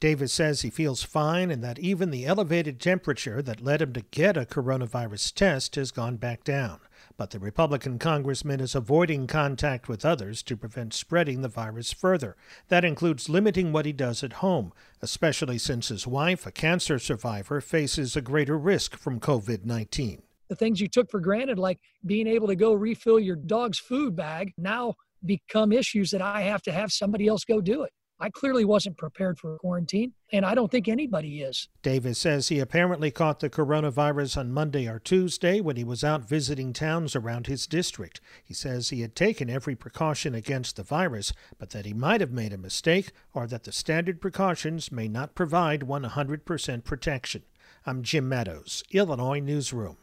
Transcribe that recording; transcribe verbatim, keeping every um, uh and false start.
Davis says he feels fine and that even the elevated temperature that led him to get a coronavirus test has gone back down. But the Republican congressman is avoiding contact with others to prevent spreading the virus further. That includes limiting what he does at home, especially since his wife, a cancer survivor, faces a greater risk from covid nineteen. The things you took for granted, like being able to go refill your dog's food bag, now become issues that I have to have somebody else go do it. I clearly wasn't prepared for quarantine, and I don't think anybody is. Davis says he apparently caught the coronavirus on Monday or Tuesday when he was out visiting towns around his district. He says he had taken every precaution against the virus, but that he might have made a mistake or that the standard precautions may not provide one hundred percent protection. I'm Jim Meadows, Illinois Newsroom.